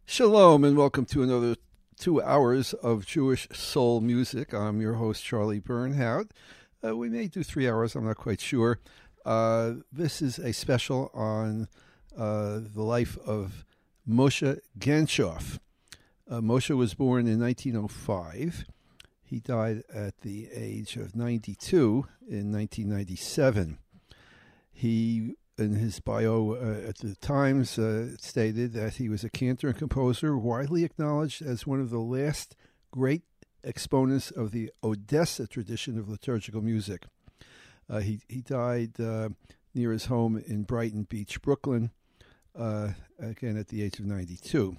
Shalom and welcome to another 2 hours of Jewish soul music. I'm your host, Charlie Bernhout. We may do 3 hours, I'm not quite sure. This is a special on the life of Moshe Genshof. Moshe was born in 1905. He died at the age of 92 in 1997. He, in his bio at the Times, stated that he was a cantor and composer widely acknowledged as one of the last great exponents of the Odessa tradition of liturgical music. He died near his home in Brighton Beach, Brooklyn, again at the age of 92.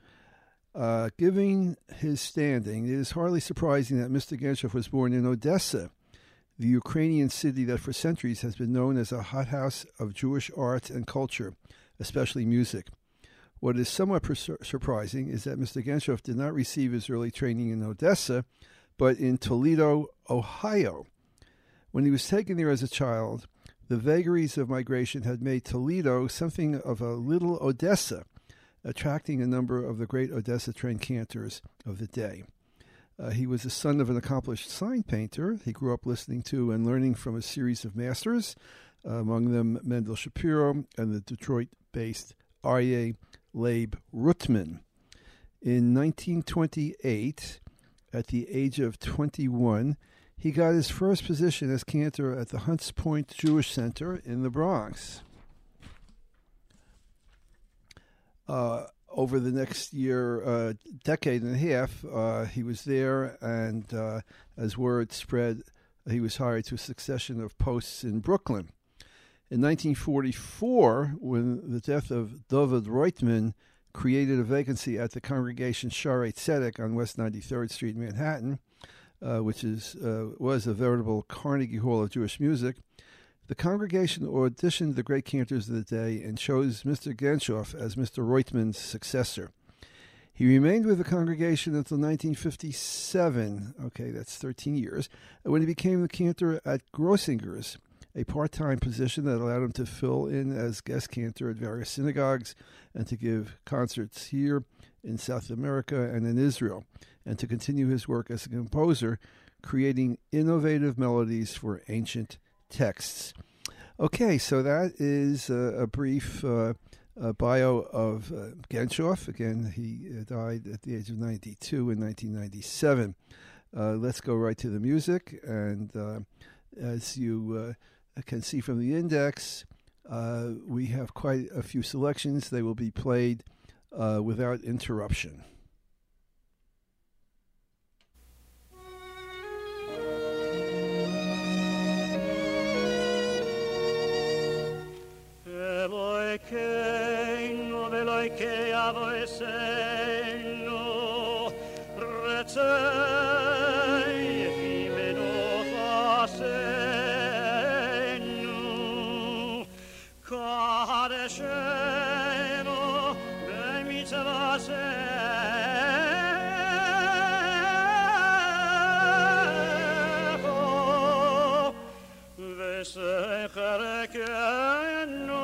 Given his standing, it is hardly surprising that Mr. Genshof was born in Odessa, the Ukrainian city that for centuries has been known as a hothouse of Jewish art and culture, especially music. What is somewhat surprising is that Mr. Genshof did not receive his early training in Odessa, but in Toledo, Ohio. When he was taken there as a child, the vagaries of migration had made Toledo something of a little Odessa, attracting a number of the great Odessa-trained cantors of the day. He was the son of an accomplished sign painter. He grew up listening to and learning from a series of masters, among them Mendel Shapiro and the Detroit-based Aryeh Leib Rutman. In 1928, at the age of 21, he got his first position as cantor at the Hunts Point Jewish Center in the Bronx. Over the next year, decade and a half, he was there, and as word spread, he was hired to a succession of posts in Brooklyn. In 1944, when the death of David Reutemann created a vacancy at the congregation Shaarei Tzedek on West 93rd Street, Manhattan, which was a veritable Carnegie Hall of Jewish music, the congregation auditioned the great cantors of the day and chose Mr. Genshof as Mr. Reutemann's successor. He remained with the congregation until 1957, that's 13 years, when he became the cantor at Grossinger's, a part-time position that allowed him to fill in as guest cantor at various synagogues and to give concerts here in South America and in Israel, and to continue his work as a composer, creating innovative melodies for ancient texts. Okay, so that is a brief bio of Genshof. Again, he died at the age of 92 in 1997. Let's go right to the music, and as you can see from the index, we have quite a few selections. They will be played without interruption. Elokeinu ve'elokei avoseinu retzei yefimenu chaseinu kadeshenu b'mitzvaseinu v'secherekenu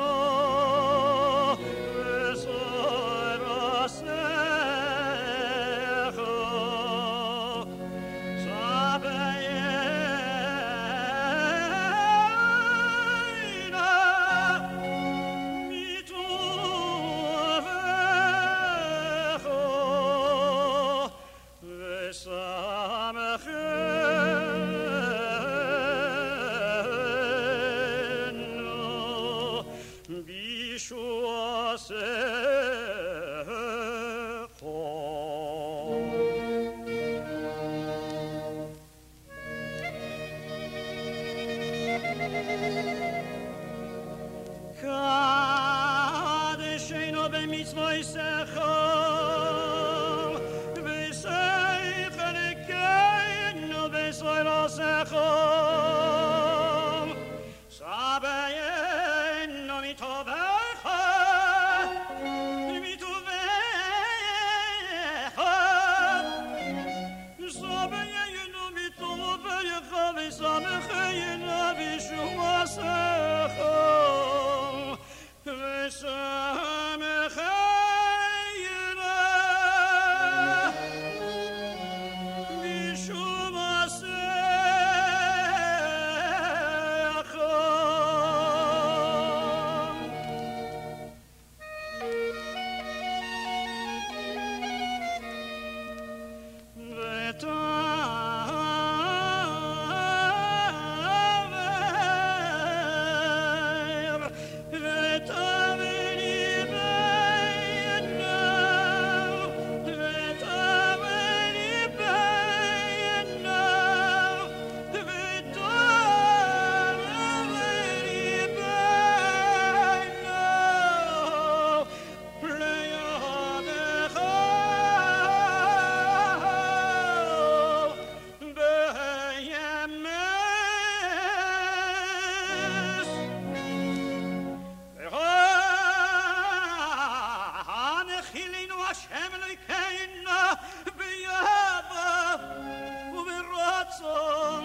השם אלוקינו ביבוא וברצון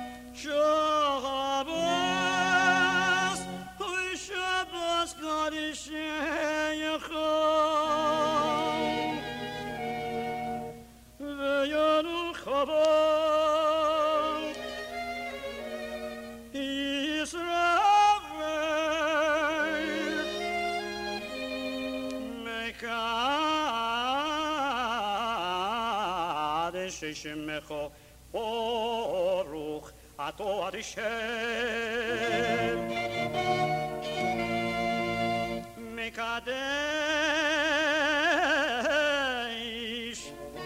שבס ושבס קדישייך וינו חבל ישראל מקדש שמך ברוך אתה השם מקדש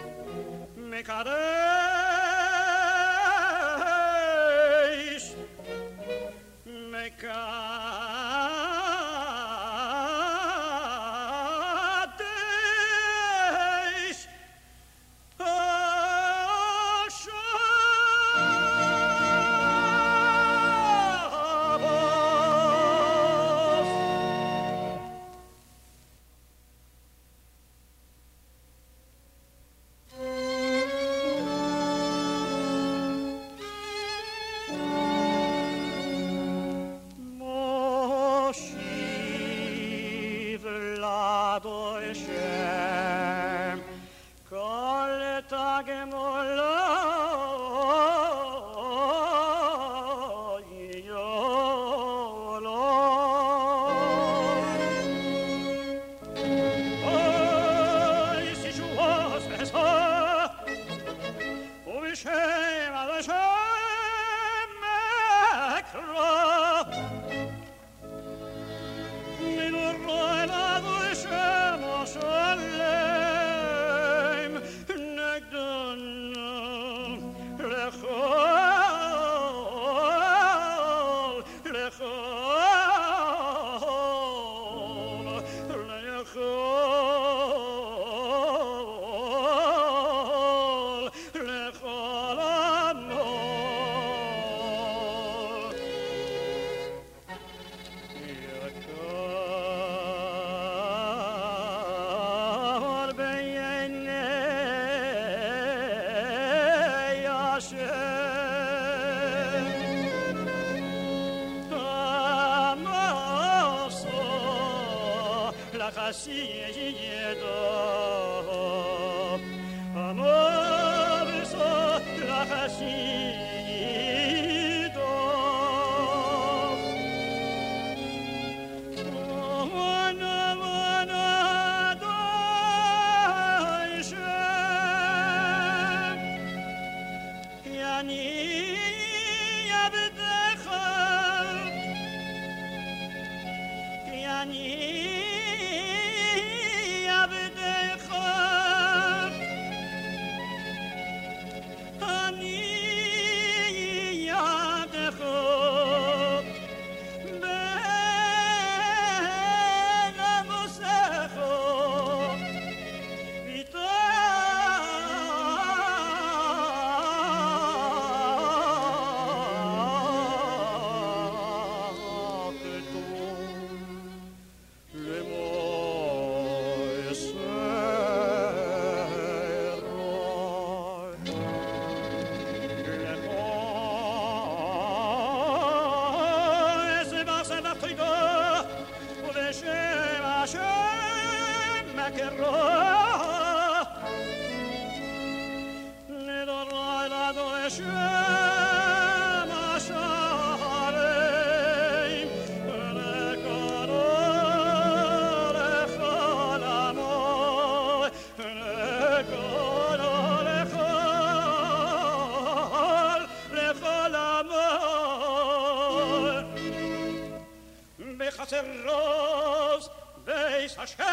roz beis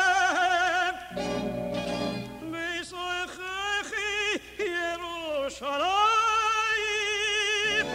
Hashem beis Ochechi Yerushalayim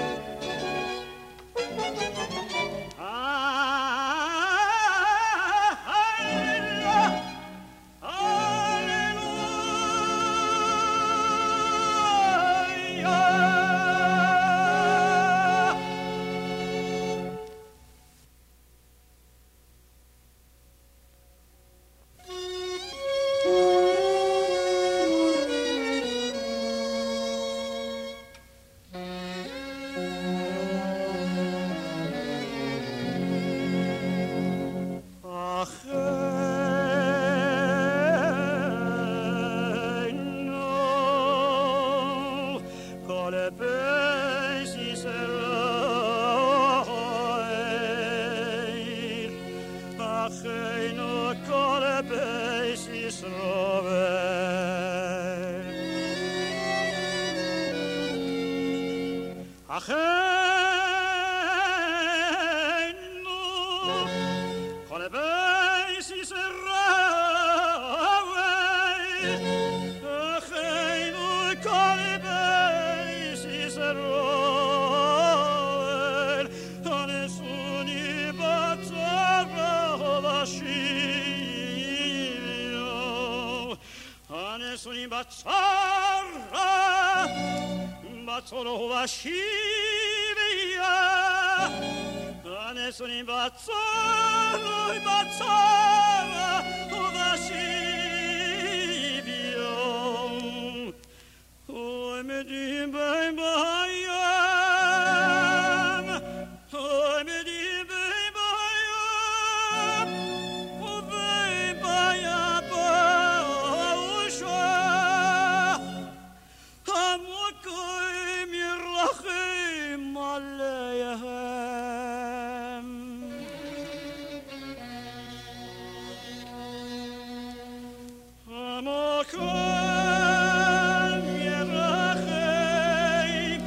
Bazzolo vascivia, adesso in bazzolo vascivia. Oh, me di ben bayam, oh, me di ben bayam, oh, ben bayam, رخيم عليهم ما كان يرخيم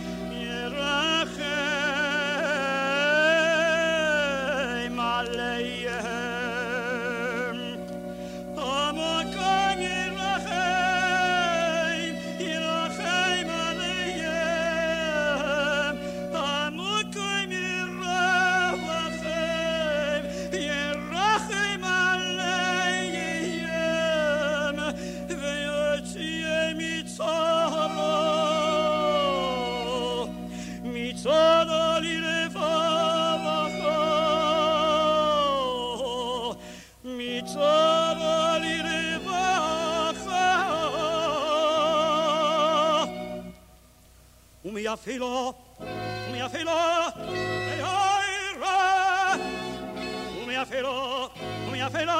عليهم ما كان يرخيم mia filo, mia filo, mia filo, mia filo,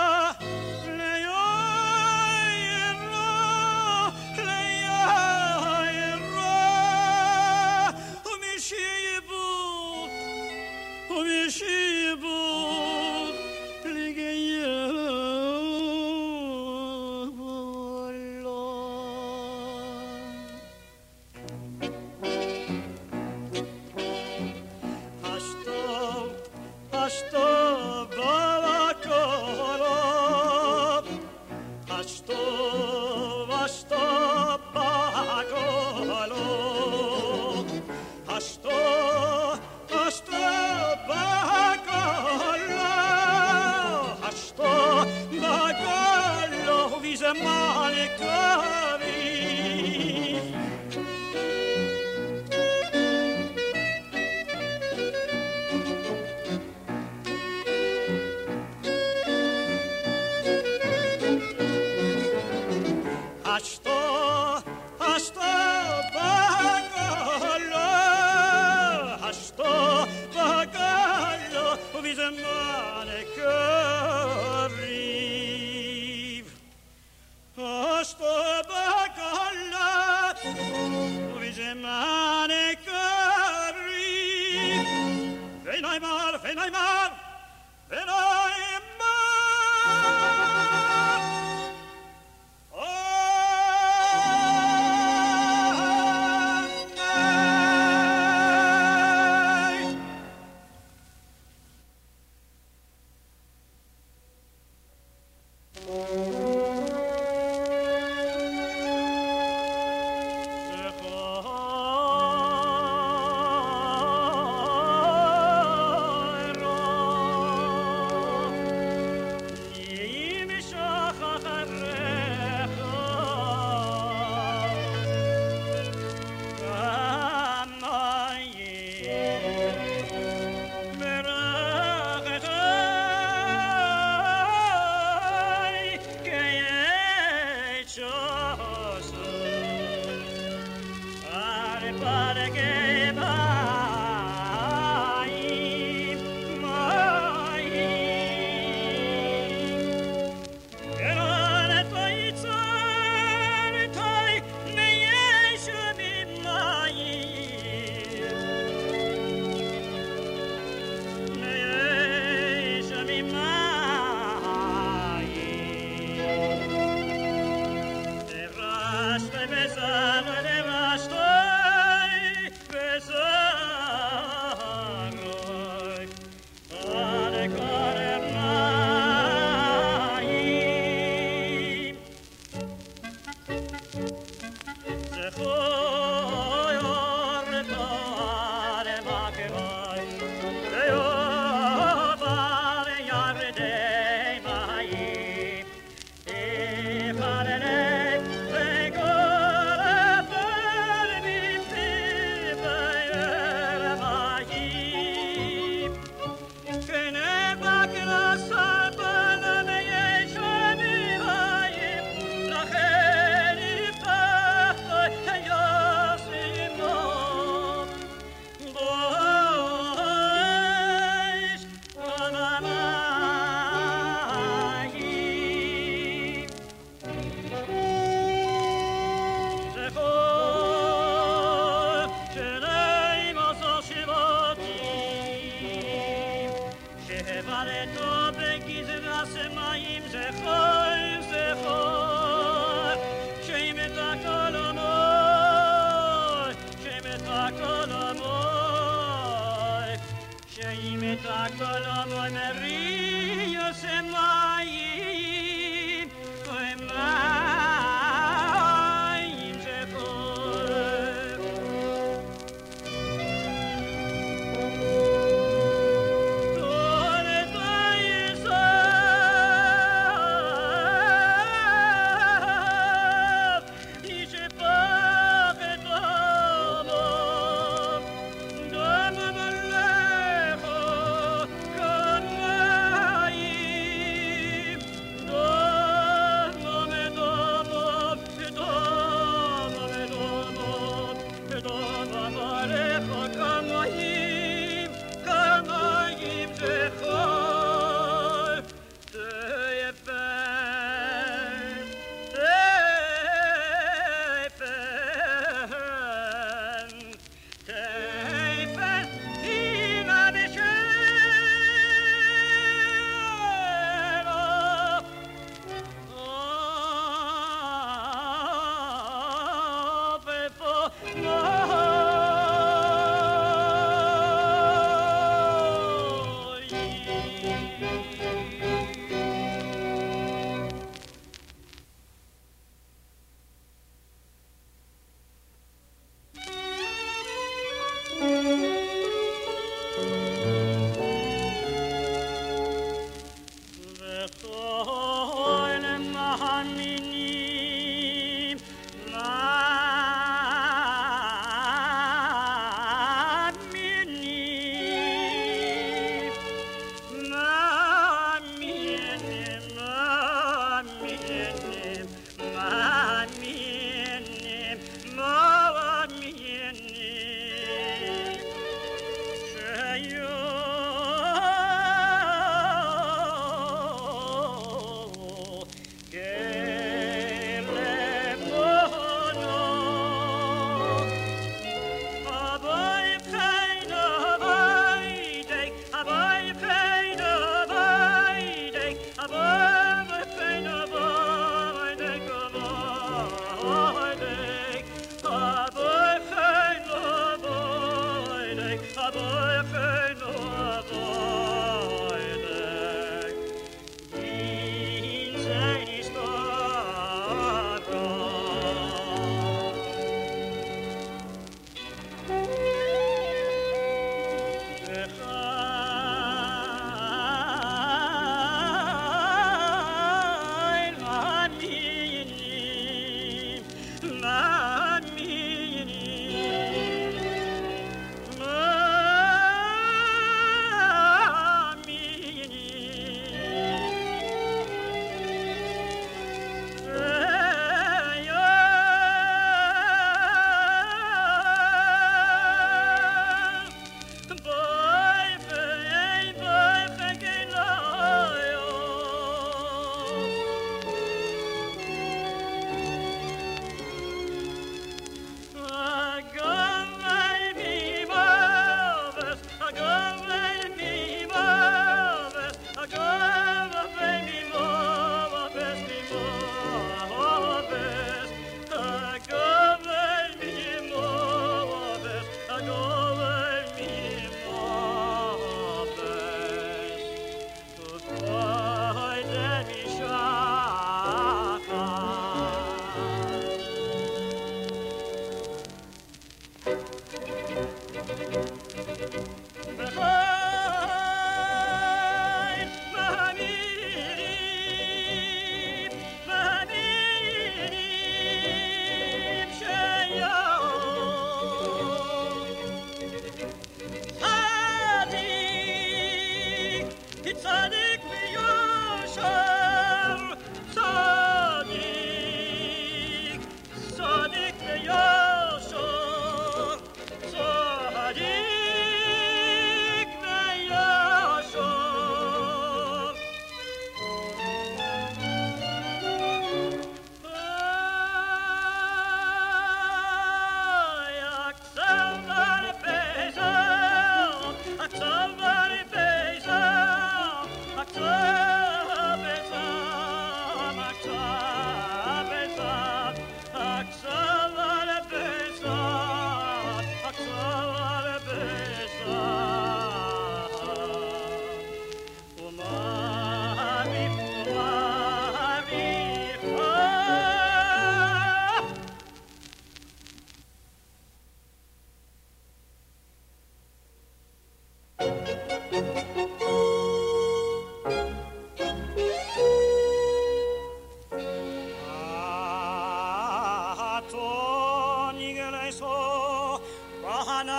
Come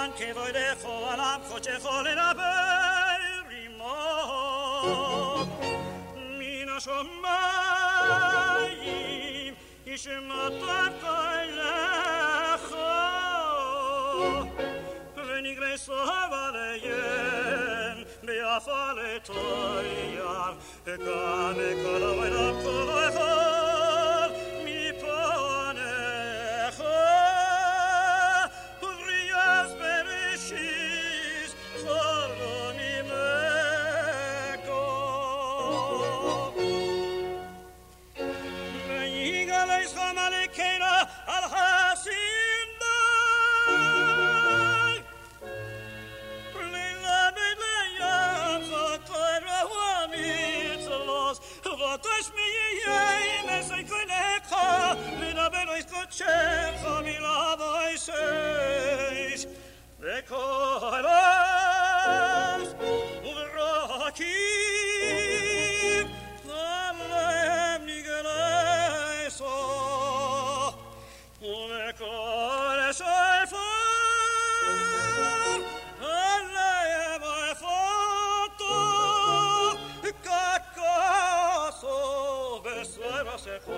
che voi le foalam coce fole la berrimo mina shomayim ishmatar kailecha venigre sovaleyem beafale toyar kame kalavelam kovechol mi ponecha uvrias bereshis choroni meko veigaleis chamalekena al hasim dai lila bedlayam chotara huamitzlos vatash miyayim esayknecha lila bedois kotchecha milavoiseis vekolas uvrakim alem nigeleiso uvekoles oifar alem oifoto kakaso besuerasecho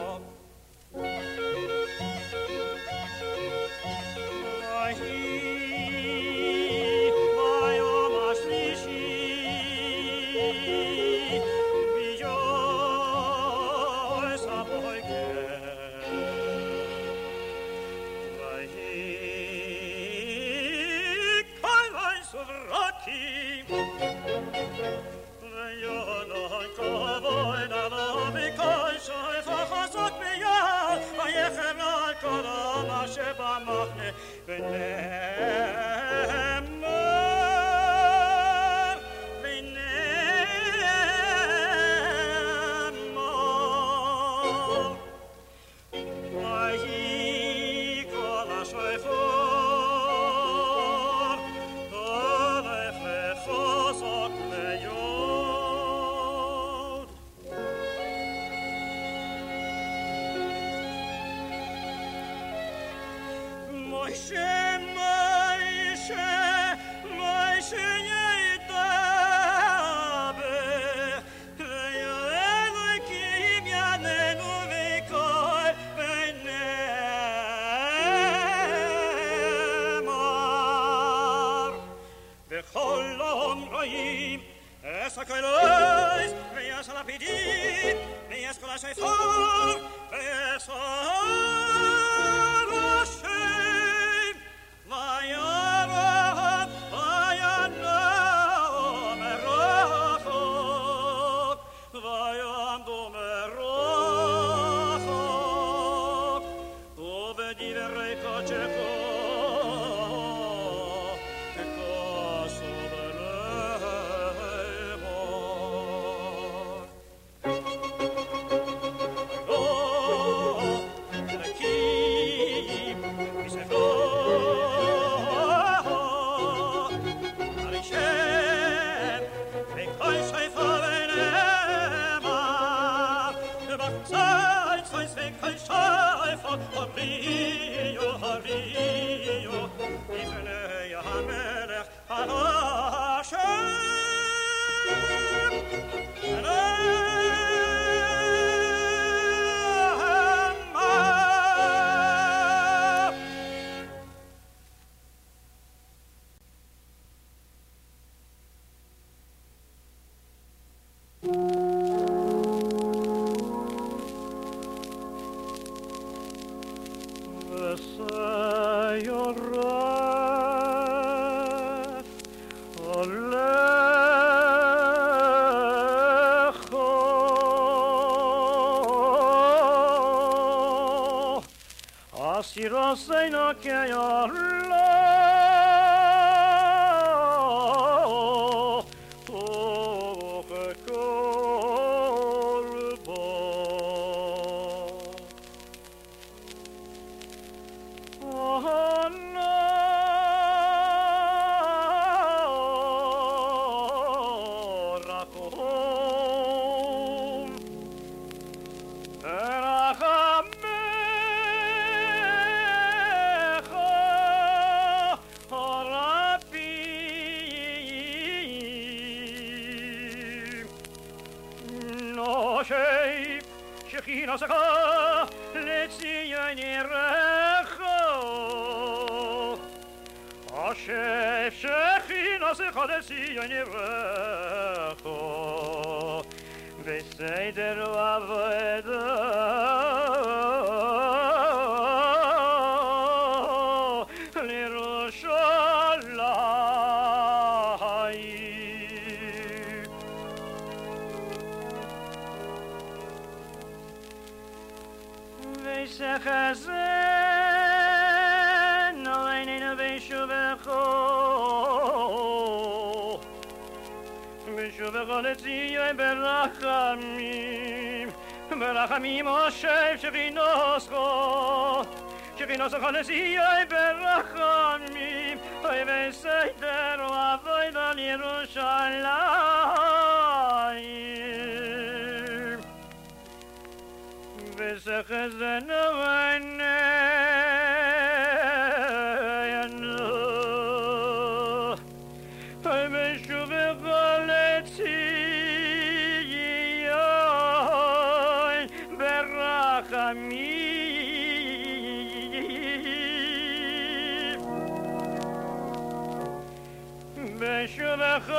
שבה מחנה ונאמר ויהי כל השופר הולך לחוזק ליוד Moshe, Moshe yitaber, ve'elokim yanenu v'kol v'ne'emar. V'chol ha'omroim, es ha'kolos, ve'es ha'lapidim, ve'es kol ha'shofar, ve'es ha'roshem, vayarab, vayanam merachok, vayamdu merachok, ubedivrei kochecho, tekaso belemor. Asirasayna ke Allah toke kolbo Anna rakom Eracham שכינוסך לציון ירחו השף שכינוסך לציון ירחו בסדר ועבודה חזן עלינו בשובך לציון ברחמים ברחמים השם שכינוסך לציון ברחמים בסדר ועבודה לירושלים וחזן עלינו בשובך לציון ברחמים בשובך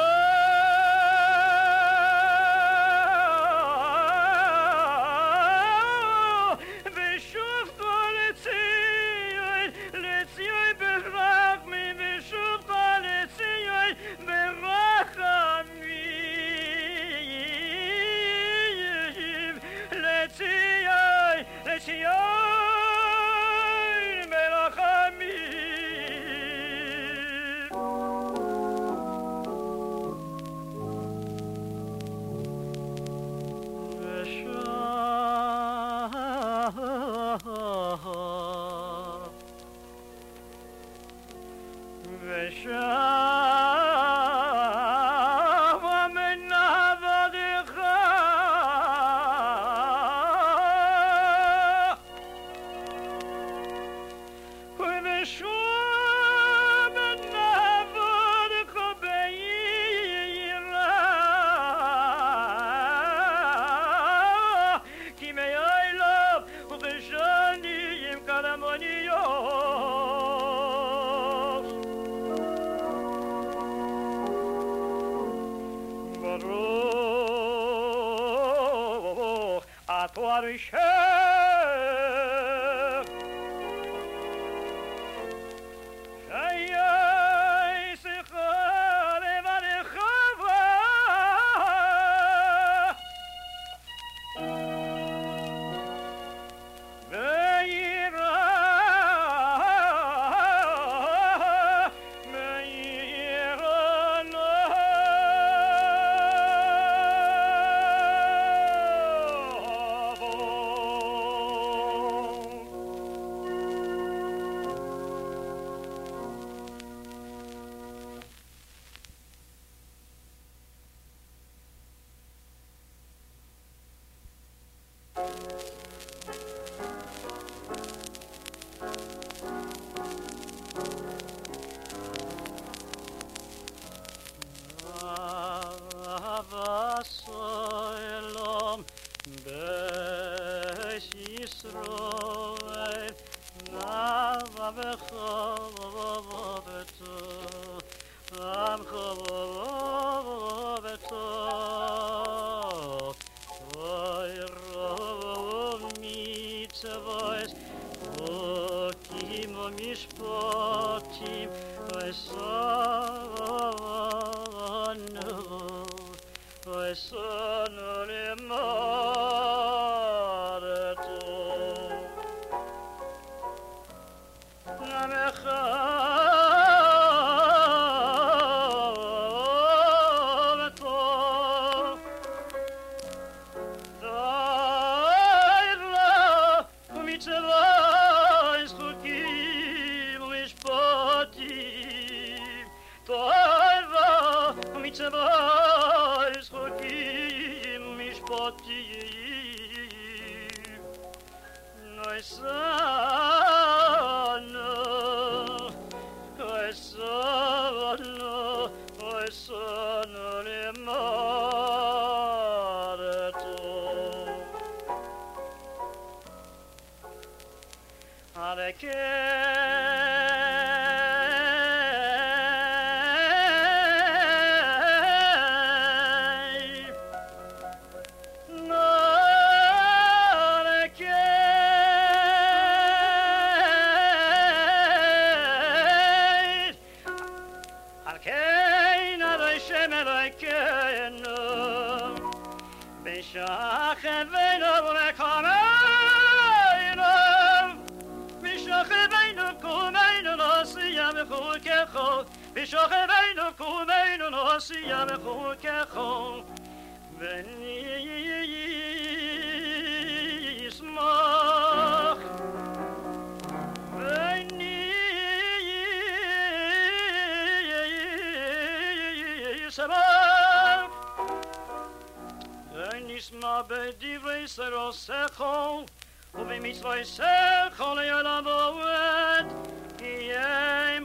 נשמע בדברי שרוסך ובמצוותיך לעולמות כי הם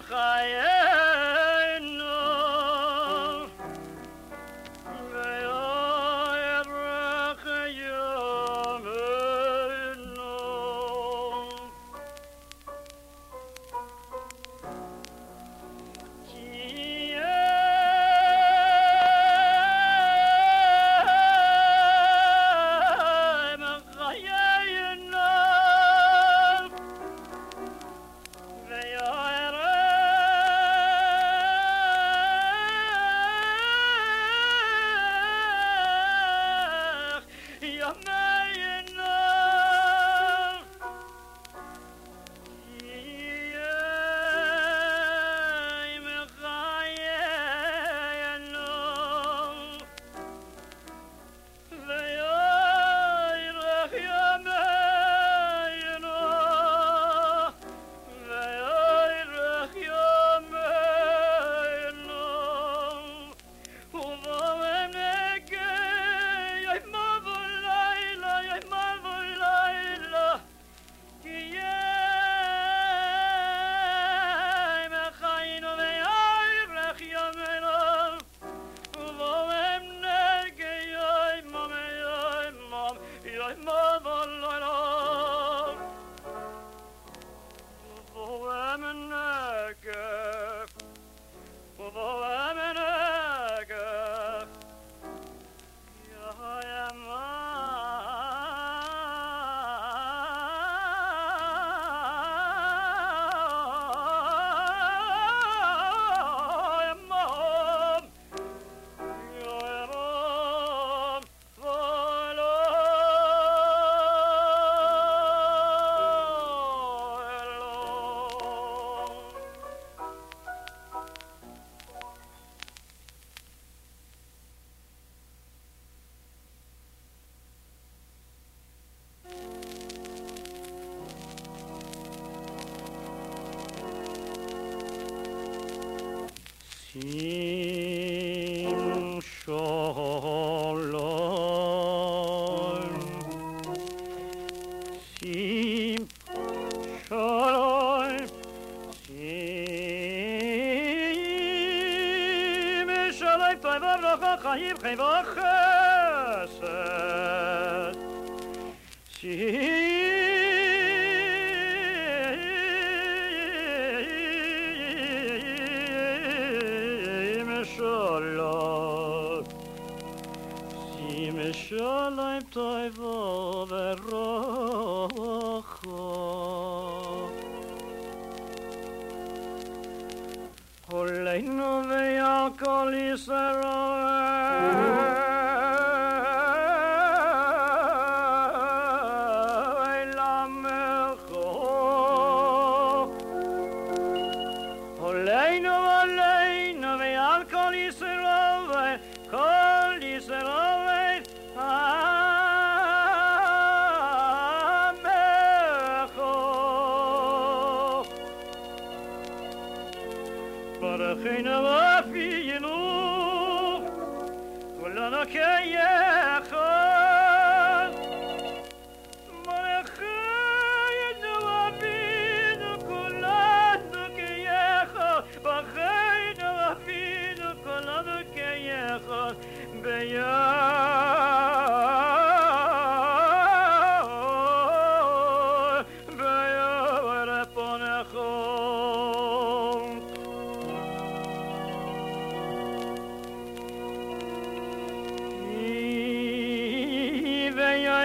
חיינו ויארך ימינו כי חיים חיים וחסד שים שלום טובו ורוחו עלינו ועל כל ישראל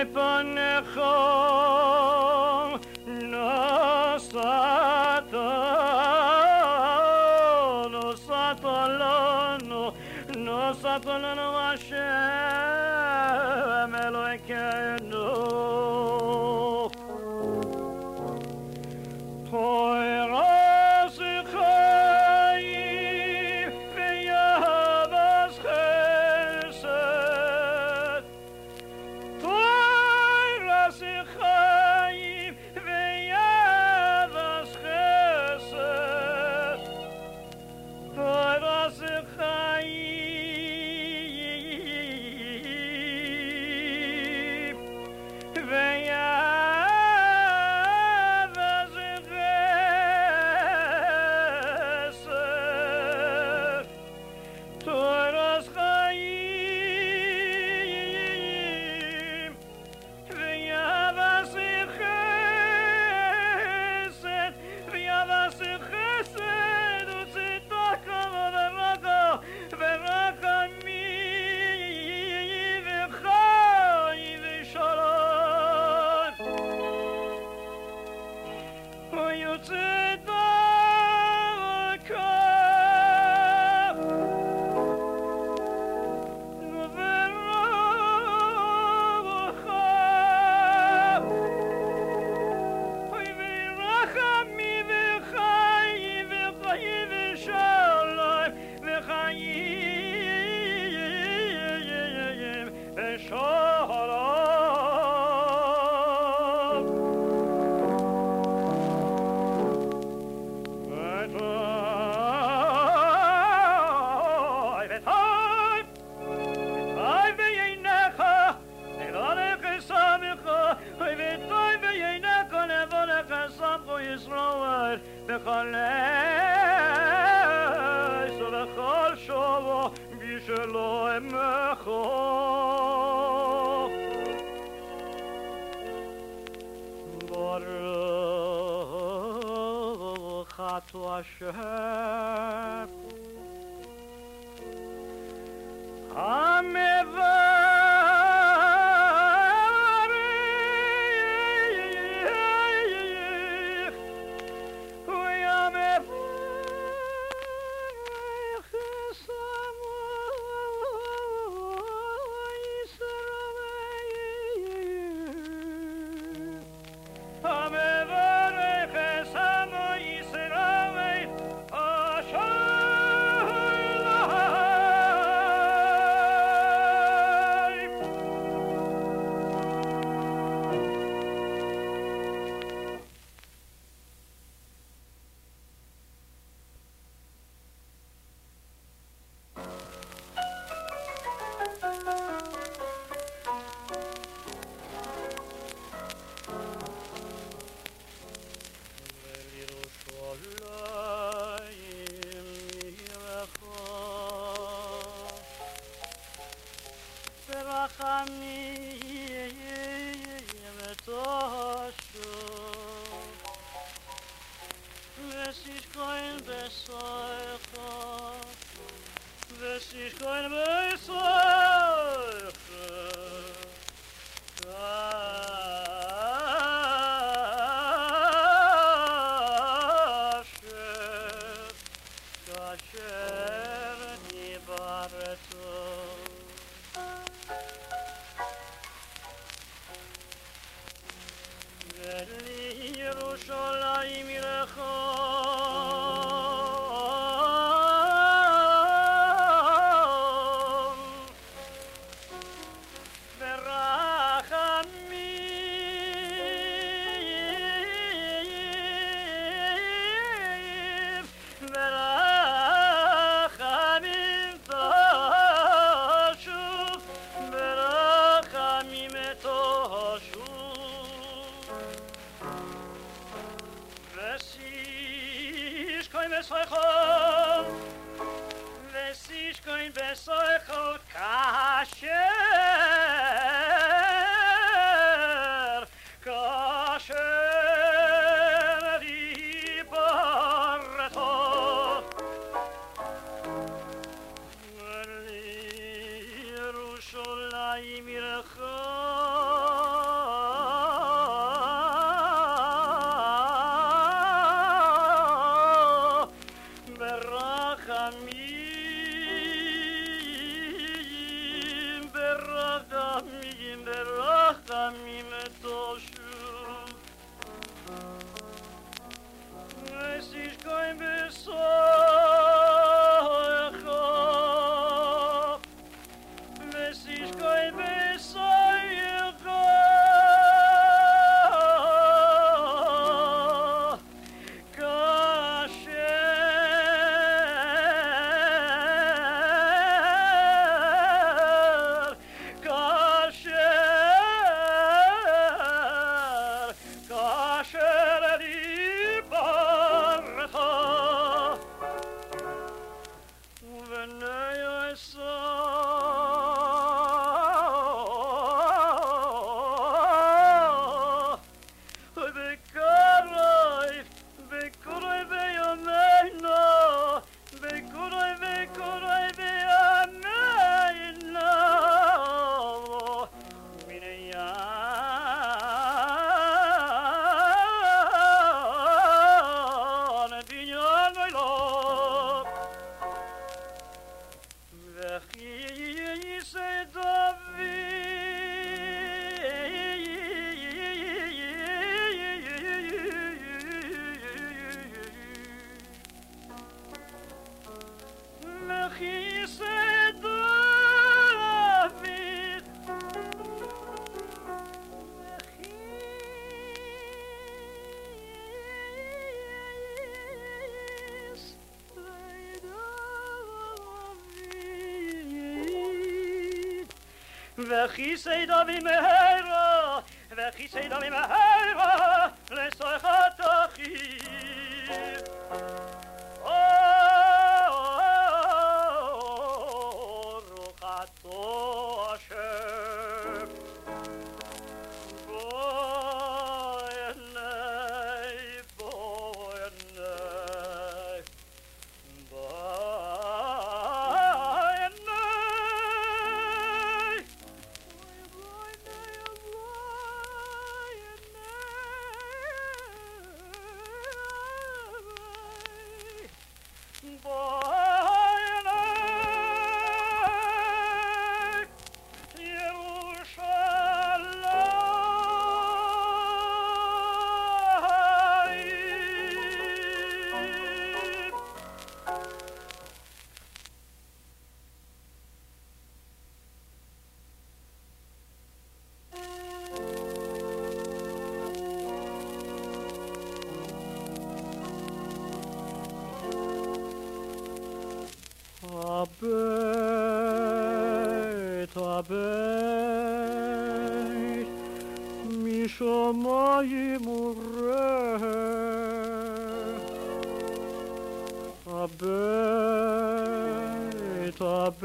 ירושלים ירחם וכי סיידה במהרה, וכי סיידה במהרה, לסוחת אחיו. רוחתו אשר הבית משמיים ורח הבית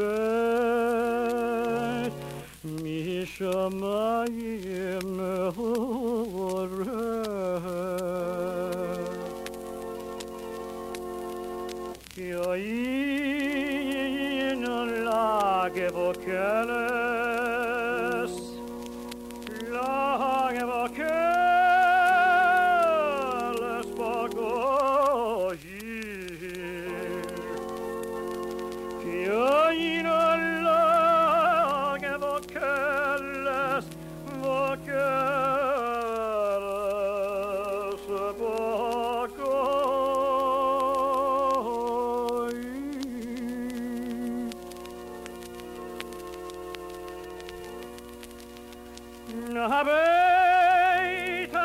משמיים ורח יין lage vokales bagoyir yine lage vokales הבית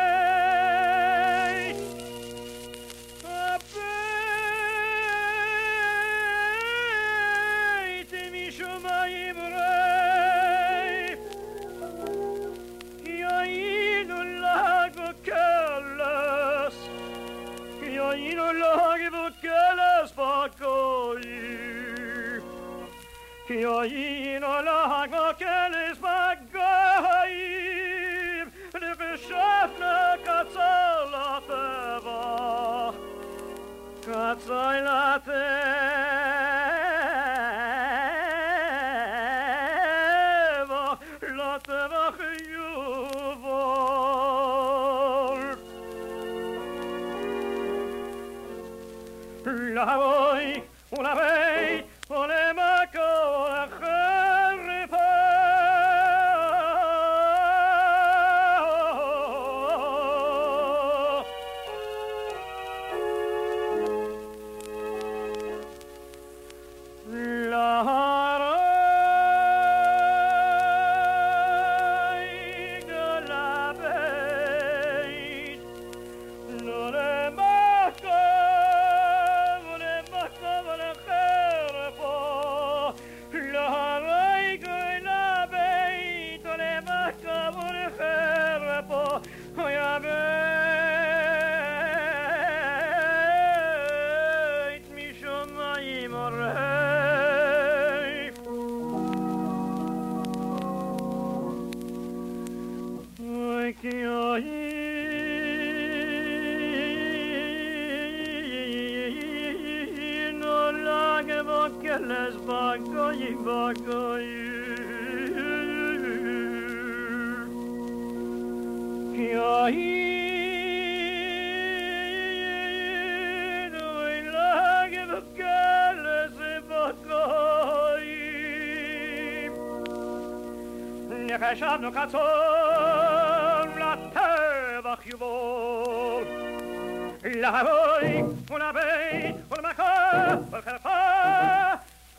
משמיים רח יין lage vokales bagoyir יין lage vokales bagoyir נפשפנה קצר לטבע קצר לטבע חיובור לבוי ולבית ולמקור החרפה vokales נחשבנו קצור לטבע חיובור לבוי ולבית ולמכה ולחרפה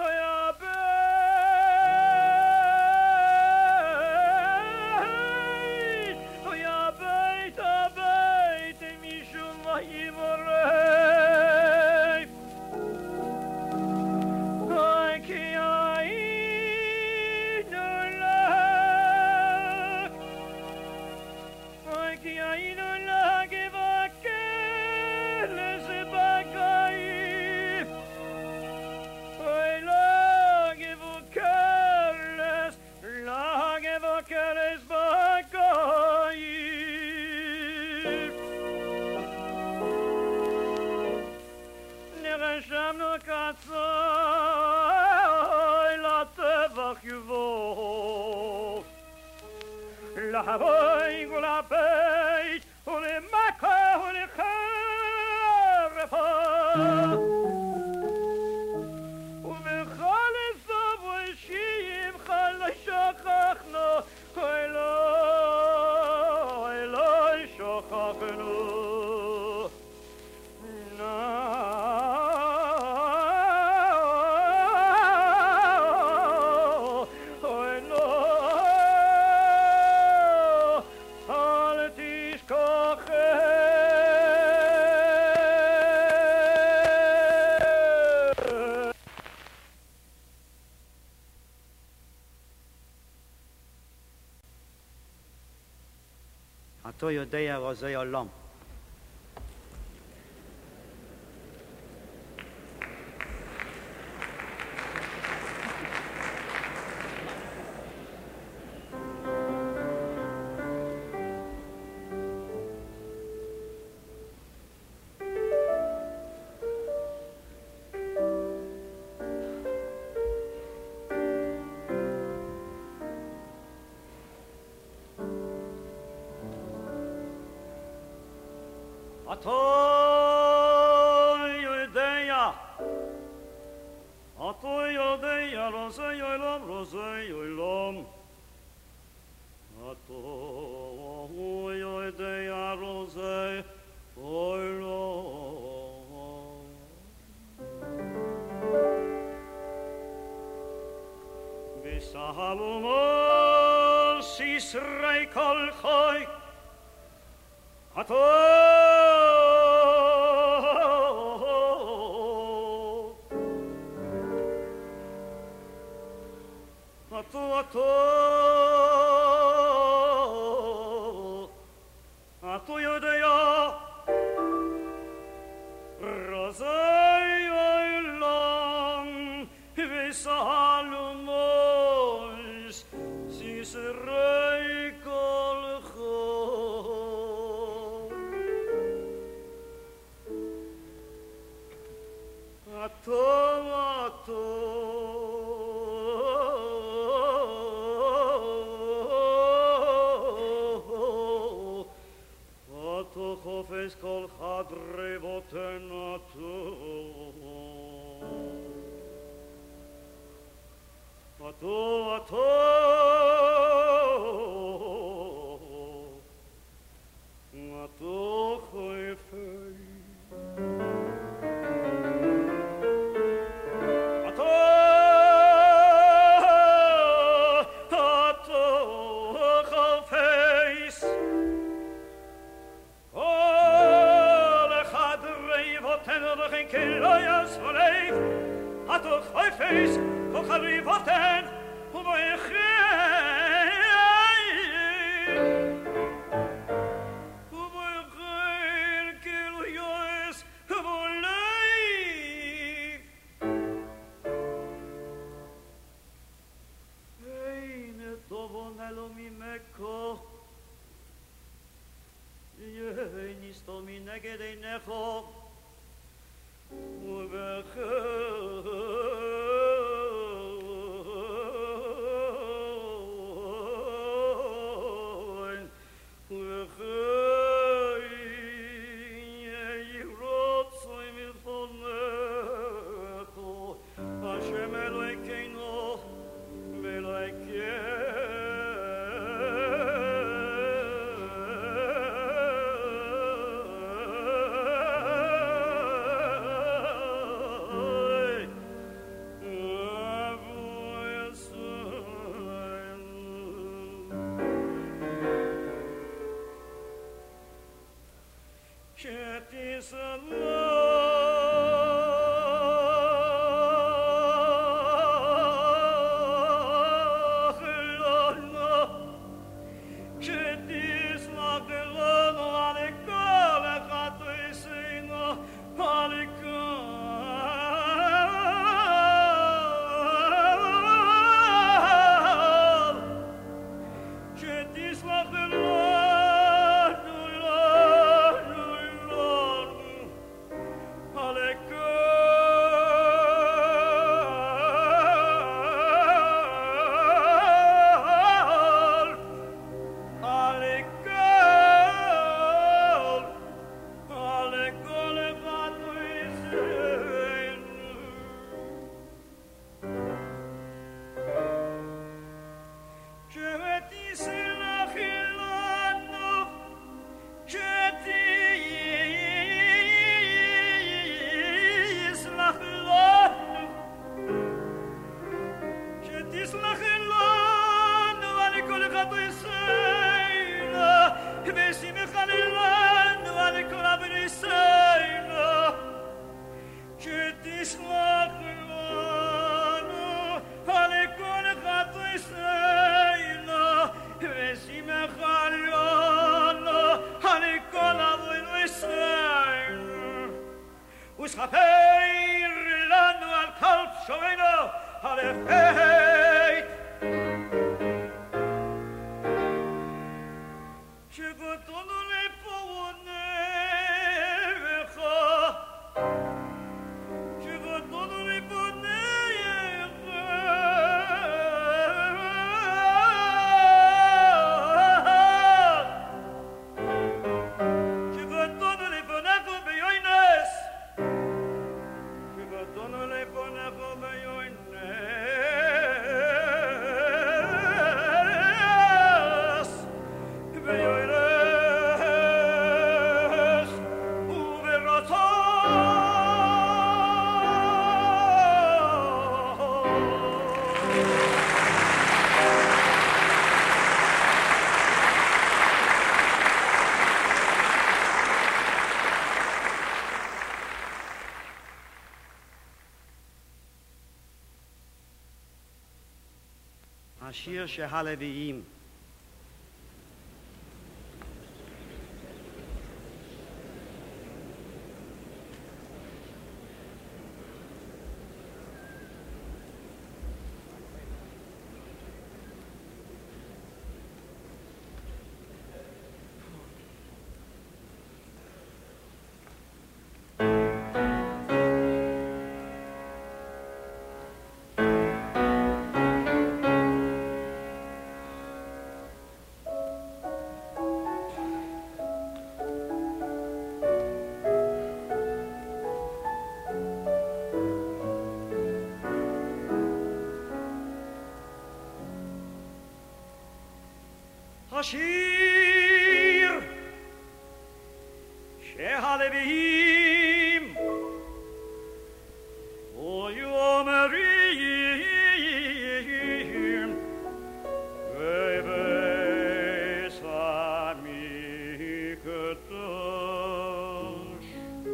אתה יודע רוזי עולם. השיר שהלוויים. השיר שהלוויים היו אומרים ובשמי קדוש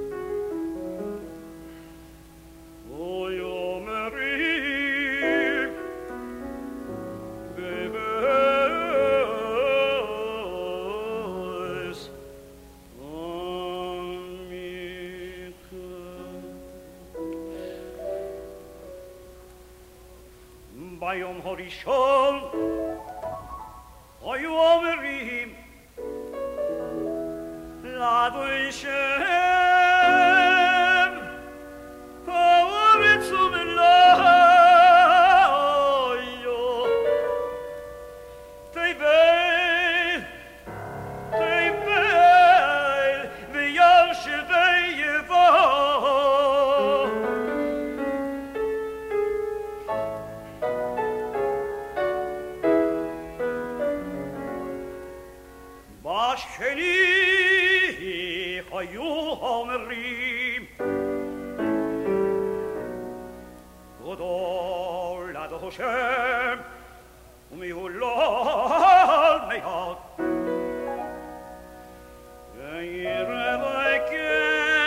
היו אומרים ביום הראשון היו אומרים לאדוני שם הארץ ומלואו תבל וישבי יבוא בשני היו אומרים גדול השם ומהולל מאוד וירא אלוהיכם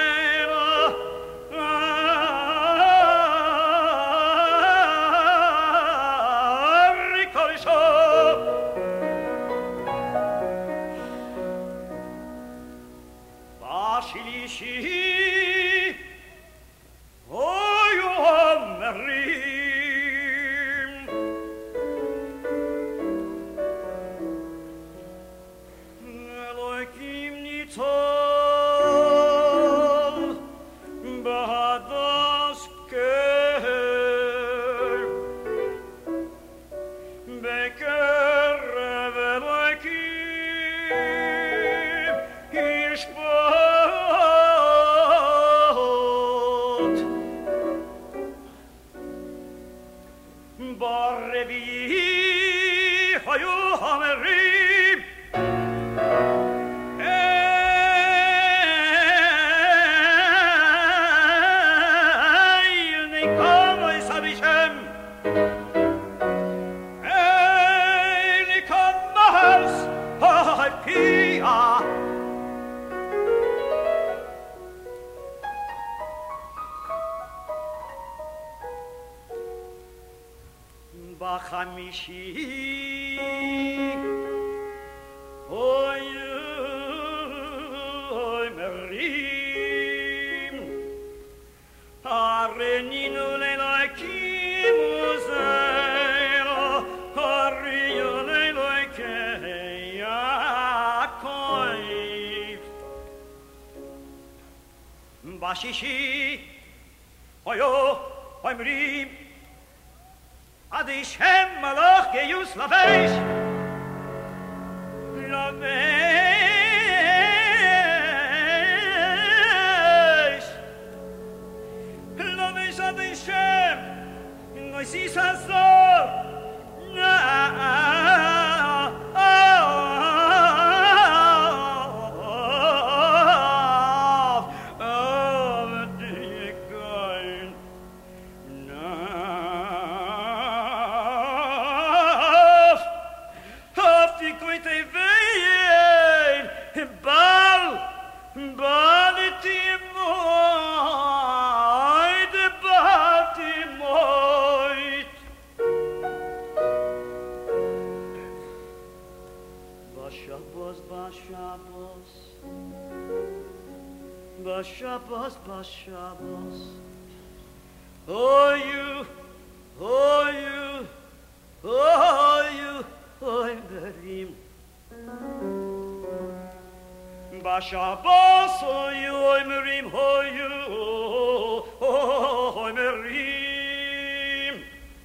בחמישי אוי אוי מרים הרנינו ללוקים וזרו הריו ללוקי יעקב בשישי אוי אוי מרים עד ישם מלאך גיוס לבש לבש עד ישם נויסיס הזור Shabbos, Shabbos, oh you, Merim. Shabbos, oh you, Merim, oh Merim.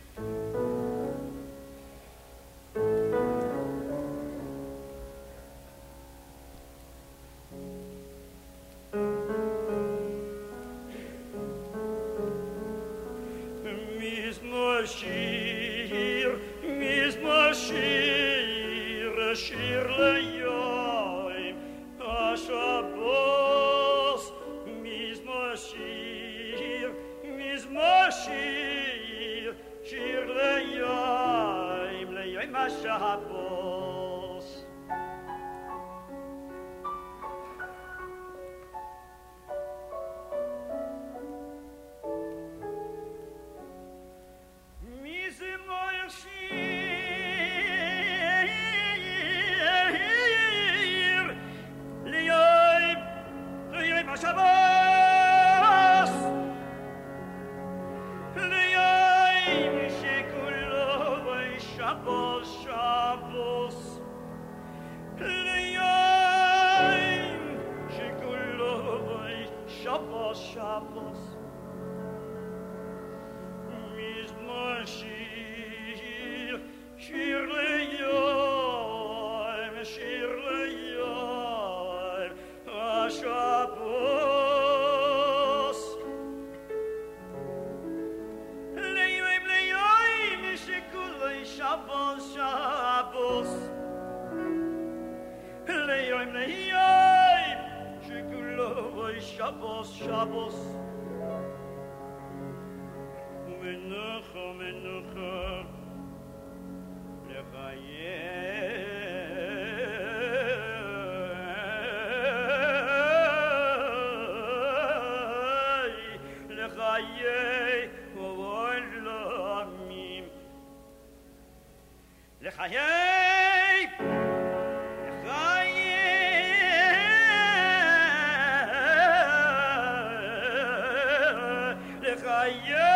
Shir leyoim Shabbos mizmo shir shir leyoim Shabbos mizmo shir Shabbos Le'yim shekullo Shabbos Shabbos Le'yim shekullo Shabbos Shabbos Mizmor shir shir le'yim Shabbos Le'yim shekullo Shabbos Shabbos Le'yim shekullo Shabbos Shabbos Menucha Menucha Lechaye Olamim Lechaye Lechaye